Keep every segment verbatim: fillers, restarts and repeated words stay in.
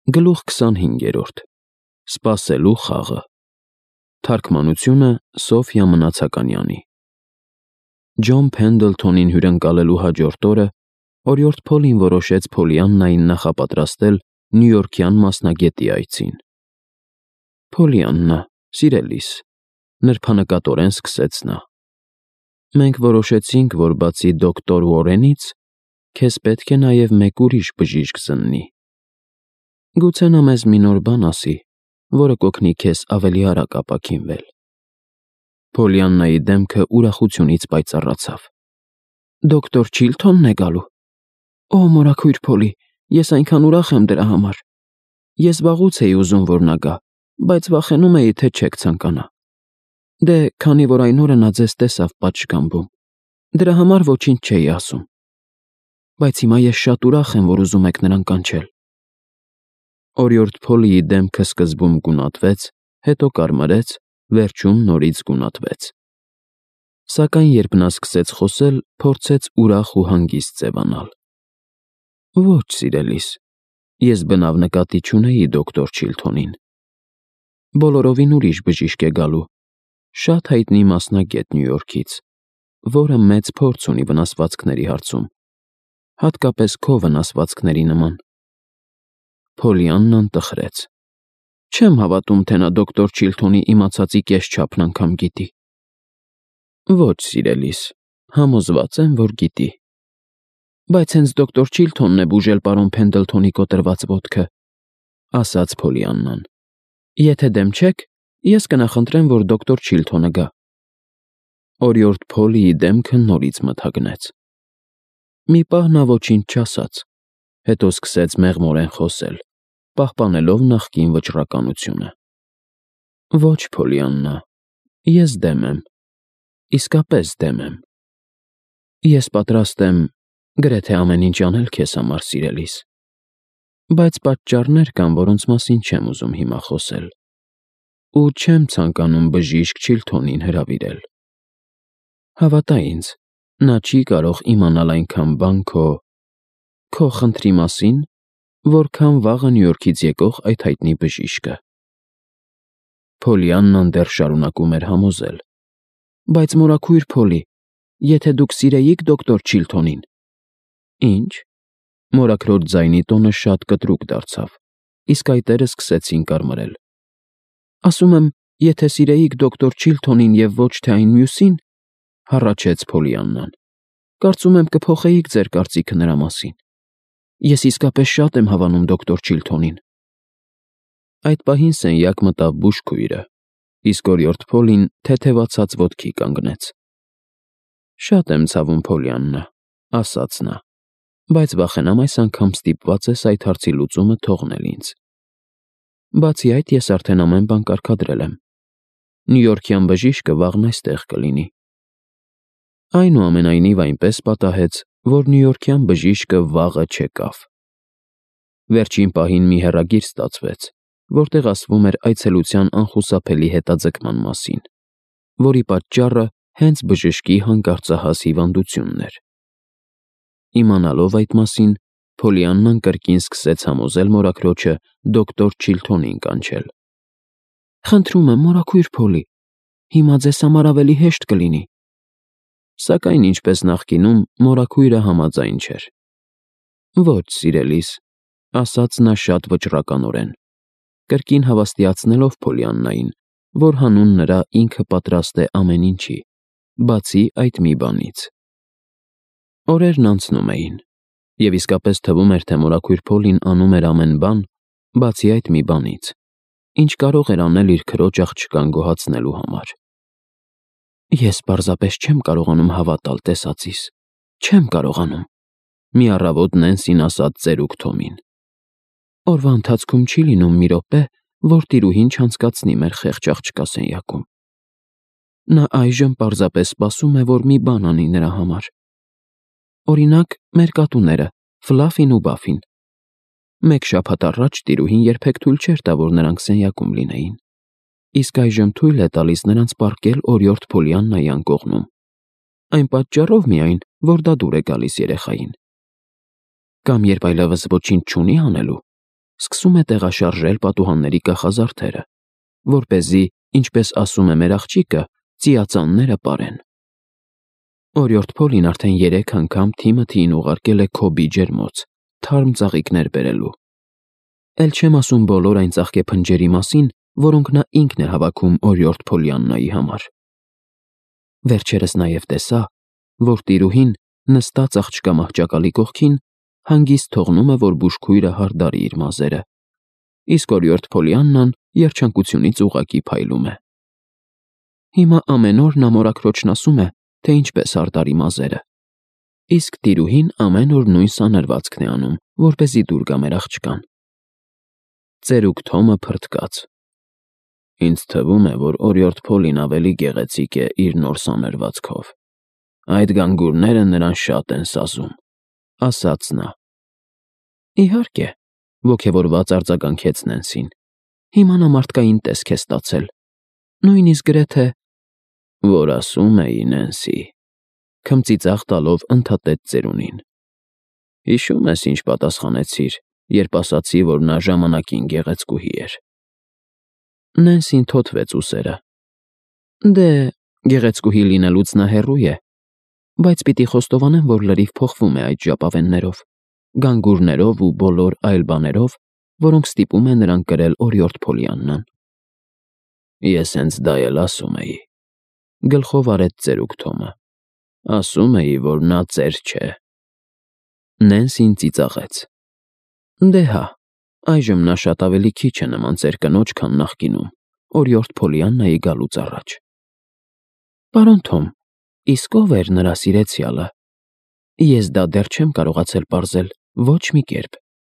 Գլուխ քսանհինգերորդ Սպասելու խաղը Թարգմանությունը Սոֆյա Մնացականյանի Ջոն Փենդլթոնին հյուրընկալելու հաջորդ օրը օրիորդ Փոլին որոշեց Փոլիաննային նախապատրաստել նյույորքյան մասնագետի այցին։ Փոլիաննա, սիրելիս, նրբանկատորեն սկսեց նա։ Մենք որոշեցինք, որ բացի դոկտոր Ուորենից, քեզ պետք է նաև մեկ ուրիշ բժիշկ զննի։ Գուցե նա մեզ մի նոր բան ասի, որը կօգնի քեզ ավելի արագ ապաքինվել։ Փոլիաննայի դեմքը ուրախությունից պայծառացավ։ Դոկտոր Չիլթոնն է գալու։ Օ, մորաքույր Փոլի, ես այնքան ուրախ եմ դրա համար։ Ես վաղուց էի ուզում, որ նա գա, բայց վախենում էի, թե չեք ցանկանա։ Դե, քանի որ այն օրը նա ձեզ տեսավ պատշգամբում, դրա համար ոչինչ չէի ասում։ Բայց հիմա ես շատ ուրախ եմ, որ ուզում եք նրան կանչել։ Օրիորդ Փոլիի դեմքը սկզբում գունատվեց, հետո կարմրեց, վերջում նորից գունատվեց։ Սակայն երբ նա սկսեց խոսել, փորձեց ուրախ ու հանգիստ ձևանալ։ Ոչ, սիրելիս, ես բնավ նկատի չունեի դոկտոր Չիլթոնին։ Բոլորովին ուրիշ բժիշկ է գալու, շատ հայտնի մասնագետ Նյույորքից, որը մեծ փորձ ունի վնասվածքների հարցում, հատկապես քո վնասվածքների նման։ Փոլիաննան տխրեց։ Չեմ հավատում, թե նա դոկտոր Չիլթոնի իմացածի կեսչափն անգամ գիտի։ Ոչ, սիրելիս, համոզված եմ, որ գիտի։ Բայց հենց դոկտոր Չիլթոնն է բուժել պարոն Փենդլթոնի կոտրված ոտքը, ասաց Փոլիաննան։ Եթե դեմ չեք, ես կնախընտրեմ, որ դոկտոր Չիլթոնը գա։ Օրիորդ Փոլիի դեմքը նորից մթագնեց։ Մի պահ նա ոչինչ չասաց, հետո սկսեց մեղմորեն խոսել, պահպանելով նախկին վճռականությունը։ Ոչ, Փոլիաննա, ես դեմ եմ, իսկապես դեմ եմ։ Ես պատրաստ եմ գրեթե ամեն ինչ անել քեզ համար, սիրելիս։ Բայց պատճառներ կան, որոնց մասին չեմ ուզում հիմա խոսել, ու չեմ ցանկանում բժիշկ Չիլթոնին հրավիրել։ Հավատա ինձ, նա չի կարող իմանալ այնքան բան քո քո խնդրի մասին, որքան վաղը Նյույորքից եկող այդ հայտնի բժիշկը։ Փոլիաննան դեռ շարունակում էր համոզել. Բայց մորաքույր Փոլի, եթե դուք սիրեիք դոկտոր Չիլթոնին։ Ինչ։ Մորաքրոջ ձայնի տոնը շատ կտրուկ դարձավ, իսկ այտերը սկսեցին կարմրել։ Ասում եմ, եթե սիրեիք դոկտոր Չիլթոնին և ոչ թե այն մյուսին, հառաչեց Փոլիաննան, կարծում եմ կփոխեիք ձեր կարծիքը նրա մասին։ Ես իսկապես շատ եմ հավանում դոկտոր Չիլթոնին։ Այդ պահին սենյակ մտավ բուժքույրը, իսկ օրիորդ Փոլին թեթևացած ոտքի կանգնեց։ Շատ եմ ցավում, Փոլիաննա, ասաց նա, բայց վախենամ այս անգամ ստիպված ես այդ հարցի լուծումը թողնել ինձ։ Բացի այդ, ես արդեն ամեն բան կարգադրել եմ։ Նյույորքյան բժիշկը վաղն այստեղ կլինի։ Այնուամենայնիվ այնպես պատահեց, որ նյույորքյան բժիշկը վաղը չեկավ։ Վերջին պահին մի հեռագիր ստացվեց, որտեղ ասվում էր այցելության անխուսափելի հետաձգման մասին, որի պատճառը հենց բժշկի հանկարծահաս հիվանդությունն էր։ Իմանալով այդ մասին, Փոլիաննան կրկին սկսեց համոզել մորաքրոջը դոկտոր Չիլթոնին կանչել։ Խնդրում եմ, մորաքույր Փոլի, հիմա ձեզ համար ավելի հեշտ կլինի։ Սակայն ինչպես նախկինում, մորաքույրը համաձայն չէր։ Ոչ, սիրելիս, ասաց նա շատ վճռականորեն, կրկին հավաստիացնելով Փոլիաննային, որ հանուն նրա ինքը պատրաստ է ամեն ինչի, բացի այդ մի բանից։ Օրերն անցնում էին, և իսկապես թվում էր, թե մորաքույր Փոլին անում էր ամեն բան, բացի այդ մի բանից, ինչ կարող էր անել իր քրոջ աղջկան գոհացնելու համար։ Ես պարզապես չեմ կարողանում հավատալ տեսածիս, չեմ կարողանում, մի առավոտ Նենսին ասաց ծերուկ Թոմին։ Օրվա ընթացքում չի լինում մի րոպե, որ տիրուհին չանցկացնի մեր խեղճ աղջկա սենյակում։ Նա այժմ պարզապես սպասում է, որ մի բան անի նրա համար։ Օրինակ, մեր կատուները, Ֆլաֆին ու Բաֆին։ Մեկ շաբաթ առաջ տիրուհին երբեք թույլ չէր տա, որ նրանք սենյակում լինեին, իսկ այժմ թույլ է տալիս նրանց պառկել օրիորդ Փոլիաննայի անկողնում։ Այն պատճառով միայն, որ դա դուր է գալիս երեխային։ Կամ երբ այլևս ոչինչ չունի անելու, սկսում է տեղաշարժել պատուհանների կախազարդերը, որպեսզի, ինչպես ասում է մեր աղջիկը, ծիածանները պարեն։ Օրիորդ Փոլին արդեն երեք անգամ Թիմոթիին ուղարկել է Քոբի ջերմոց, թարմ ծաղիկներ բերելու։ Էլ չեմ ասում բոլոր այն ծաղկեփնջերի մասին, որոնք նա ինքն է հավաքում օրիորդ Փոլիաննայի համար։ Վերջերս նաև տեսա, որ տիրուհին, նստած աղջկա մահճակալի կողքին, հանգիստ թողնում է, որ բուժքույրը հարդարի իր մազերը, իսկ օրիորդ Փոլիաննան երջանկությունից ուղղակի փայլում է։ Հիմա ամեն օր նա մորաքրոջն ասում է, թե ինչպես հարդարի մազերը, իսկ տիրուհին ամեն օր նույն սանրվածքն է անում, որպեսզի դուր գա մեր աղջկան։ Ծերուկ Թոմը փրթկաց։ Ինձ թվում է, որ օրիորդ Փոլին ավելի գեղեցիկ է իր նոր սանրվածքով։ Այդ գանգուրները նրան շատ են սազում, ասաց նա։ Իհարկե, ոգևորված արձագանքեց Նենսին։ Հիմա նա մարդկային տեսք է ստացել։ Նույնիսկ գրեթե… Որ ասում էի, Նենսի, քմծիծաղ տալով ընդհատեց ծերունին։ Հիշում ես, ինչ պատասխանեցիր, երբ ասացի, որ նա ժամանակին գեղեցկուհի էր։ Նենսին թոթվեց ուսերը։ Դե, գեղեցկուհի լինելուց նա հեռու է, բայց պիտի խոստովանեմ, որ լրիվ փոխվում է այդ ժապավեններով, գանգուրներով ու բոլոր այլ բաներով, որոնք ստիպում է նրան կրել օրիորդ Փոլիաննան։ Ես հենց դա էլ ասում էի, գլխով արեց ծերուկ Թոմը։ Ասում էի, որ նա ծեր չէ։ Նենսին ծիծաղեց։ Դե հա, այժմ նա շատ ավելի քիչ է նման ծեր կնոջ, քան նախկինում, օրիորդ Փոլիաննայի գալուց առաջ։ Պարոն Թոմ, իսկ ով էր նրա սիրեցյալը։ Ես դա դեռ չեմ կարողացել պարզել ոչ մի կերպ։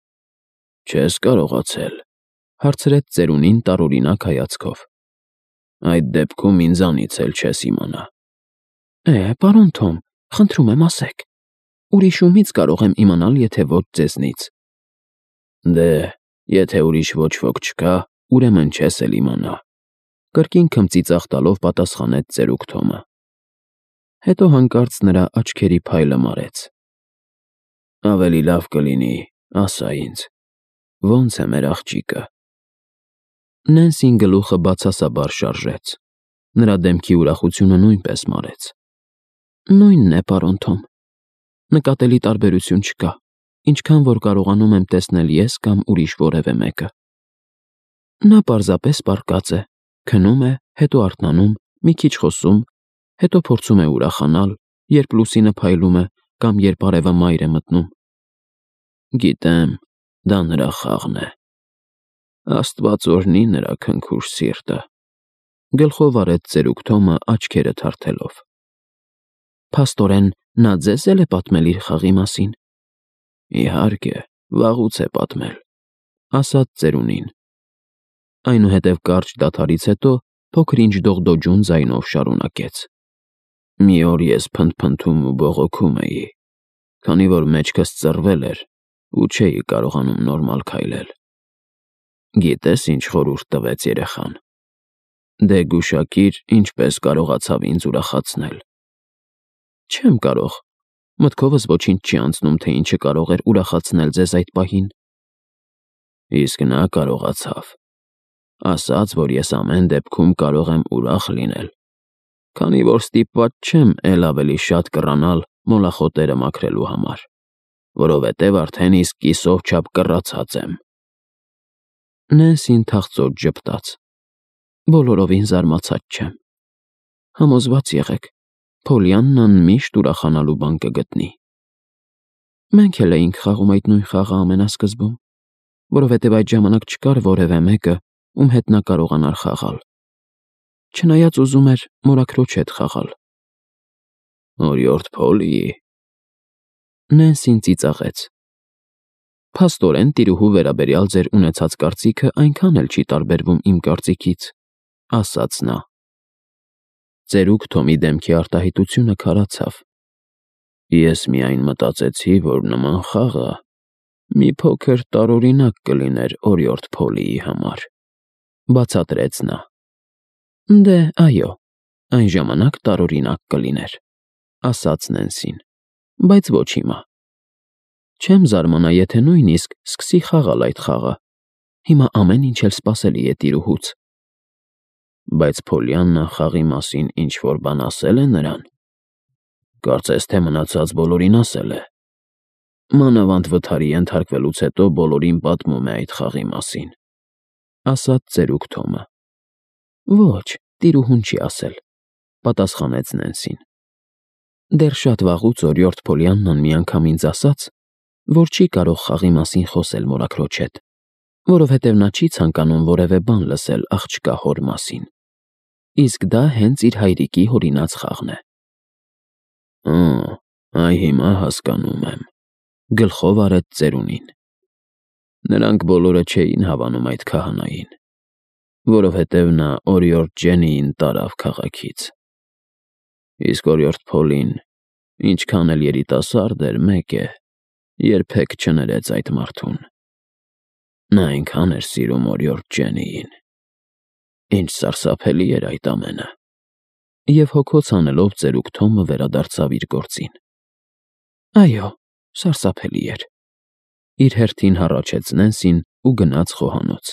Չես կարողացել, հարցրեց ծերունին տարօրինակ հայացքով։ Այդ դեպքում ինձանից էլ չես իմանա։ Է, պարոն Թոմ, խնդրում եմ ասեք։ Ուրիշ ումից կարող եմ իմանալ, եթե ոչ ձեզնից։ Դե, եթե ուրիշ ոչ ոք չկա, ուրեմն չես էլ իմանա, կրկին քմծիծաղ տալով պատասխանեց ծերուկ Թոմը։ Հետո հանկարծ նրա աչքերի փայլը մարեց։ Ավելի լավ կլինի, ասա ինձ, ո՞նց է մեր աղջիկը։ Նենսին գլուխը բացասաբար շարժեց։ Նրա դեմքի ուրախությունը նույնպես մարեց։ Նույնն է, պարոն Թոմ։ Նկատելի տարբերություն չկա, ինչքան որ կարողանում եմ տեսնել ես կամ ուրիշ որևէ մեկը։ Նա պարզապես պառկած է, քնում է, հետո արթնանում, մի քիչ խոսում, հետո փորձում է ուրախանալ, երբ լուսինը փայլում է կամ երբ արևը մայր է մտնում։ Գիտեմ, դա նրա խաղն է։ Աստված օրհնի նրա քնքուշ սիրտը։ Գլխով արեց ծերուկ Թոմը աչքերը թարթելով։ Փաստորեն, նա ձեզ էլ է պատմել իր խաղի մասին։ Իհարկե, վաղուց է պատմել, ասաց ծերունին։ Այնուհետև կարճ դադարից հետո փոքր-ինչ դողդոջուն ձայնով շարունակեց. Մի օր ես փնթփնթում ու բողոքում էի, քանի որ մեջքս ծռվել էր ու չէի կարողանում նորմալ քայլել։ Գիտես ինչ խորհուրդ տվեց երեխան։ Դե գուշակիր, ինչպես կարողացավ ինձ ուրախացնել։ Չեմ կարող։ Մտքովս ոչինչ չի անցնում, թե ինչը կարող էր ուրախացնել ձեզ այդ պահին։ Իսկ նա կարողացավ։ Ասաց, որ ես ամեն դեպքում կարող եմ ուրախ լինել, քանի որ ստիպված չեմ էլ ավելի շատ կռանալ մոլախոտերը մաքրելու համար, որովհետև արդեն իսկ կիսով չափ կռացած եմ։ Նենսին թախծոտ ժպտաց։ Բոլորովին զարմացած չեմ։ Համոզված եղեք, Փոլիաննան միշտ ուրախանալու բան կգտնի։ Մենք էլ էինք խաղում այդ նույն խաղը ամենասկզբում, որովհետև այդ ժամանակ չկար որևէ մեկը, ում հետ նա կարողանար խաղալ։ Չնայած ուզում էր մորաքրոջ հետ խաղալ։ Օրիորդ Փոլիի։ Նենսին ծիծաղեց։ Փաստորեն տիրուհու վերաբերյալ ձեր ունեցած կարծիքը այնքան էլ չի տարբերվում իմ կարծիքից, ասաց նա։ Ծերուկ Թոմի դեմքի արտահայտությունը քարացավ։ Ես միայն մտածեցի, որ նման խաղը մի փոքր տարօրինակ կլիներ օրիորդ Փոլիի համար, բացատրեց նա։ Դե, այո, այն ժամանակ տարօրինակ կլիներ, ասաց Նենսին, բայց ոչ հիմա։ Չեմ զարմանա, եթե նույնիսկ սկսի խաղալ այդ խաղը, հիմա ամեն ինչ էլ սպասելի է տիրուհուց։ Բայց Փոլիաննա խաղի մասին ինչ-որ բան ասել է նրան։ Կարծես թե մնացած բոլորին ասել է։ Մանավանդ վթարի ենթարկվելուց հետո բոլորին պատմում է այդ խաղի մասին, ասաց ծերուկ Թոմը։ Ոչ, տիրուհուն չի ասել, պատասխանեց Նենսին։ Դեռ շատ վաղուց օրիորդ Փոլիաննան միանգամ ինձ ասաց, որ չի կարող խաղի մասին խոսել մորաքրոջ հետ, որովհետև նա չի ցանկանում որևէ բան լսել աղջկա հոր մասին։ Իսկ դա հենց իր հայրիկի հորինած խաղն է։ Ա, այ հիմա հասկանում եմ, գլխով արեց ծերունին։ Նրանք բոլորը չէին հավանում այդ քահանային, որովհետև նա օրիորդ Ջենիին տարավ քաղաքից։ Իսկ օրիորդ Փոլին, ինչքան էլ երիտասարդ էր, մեկ է, երբեք չներեց այդ մարդուն։ Նա այնքան էր սիրում օրիորդ Ջենիին։ Ինչ սարսափելի էր այդ ամենը։ Եվ հոգոց հանելով ծերուկ Թոմը վերադարձավ իր գործին։ Այո, սարսափելի էր։ Իր հերթին հառաչեց Նենսին ու գնաց խոհանոց։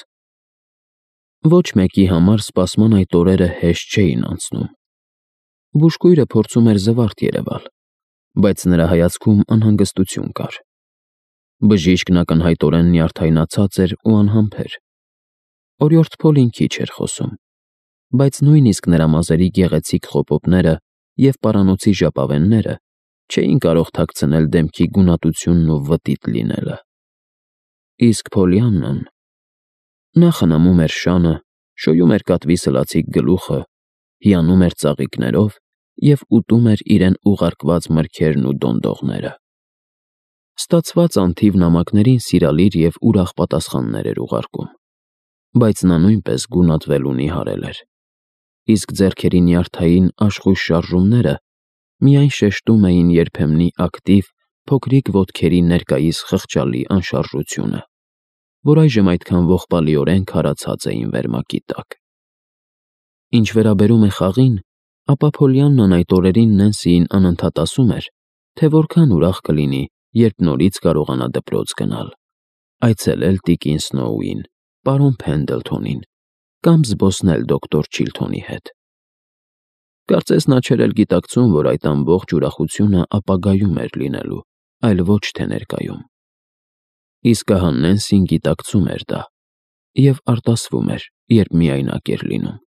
Ոչ մեկի համար սպասման այդ օրերը հեշտ չէին անցնում։ Բուժկույրը փորձում էր զվարթ երևալ, բայց նրա հայացքում անհանգստություն կար։ Բժիշկն ակնհայտորեն նյարդայնացած էր ու անհամբեր։ Օրիորդ Փոլին քիչ էր խոսում, բայց նույնիսկ նրա մազերի գեղեցիկ խոպոպները և պարանոցի ժապավենները չէին կարող թաքցնել դեմքի գունատությունն ու վտիտ լինելը։ Իսկ Փոլիաննան… Նա խնամում էր շանը, շոյում էր կատվի սլացիկ գլուխը, հիանում էր ծաղիկներով և ուտում էր իրեն ուղարկված մրգերն ու դոնդողները։ Ստացված անթիվ նամակներին սիրալիր և ուրախ պատասխաններ էր ուղարկում, բայց նա նույնպես գունատվելուն նիհարել էր, իսկ ձեռքերի նյարդային աշխույժ շարժումները միայն շեշտում էին երբեմնի ակտիվ, փոքրիկ ոտքերի ներկայիս խղճալի անշարժությունը, որ այժմ այդքան ողբալիորեն քարացած էին վերմակի տակ։ Ինչ վերաբերում է խաղին, ապա Փոլիաննան այդ օրերին Նենսիին անընդհատ ասում էր, թե որքան ուրախ կլինի, երբ նորից կարողանա դպրոց գնալ, այցելել տիկին Սնոուին, պարոն Փենդլթոնին կամ զբոսնել դոկտոր Չիլթոնի հետ։ Կարծես նա չէր էլ գիտակցում, որ այդ ամբողջ ուրախությունը ապագայում էր լինելու, այլ ոչ թե ներկայում։ Իսկ ահա Նենսին գիտակցում էր դա և արտասվում էր, երբ միայնակ էր լինում։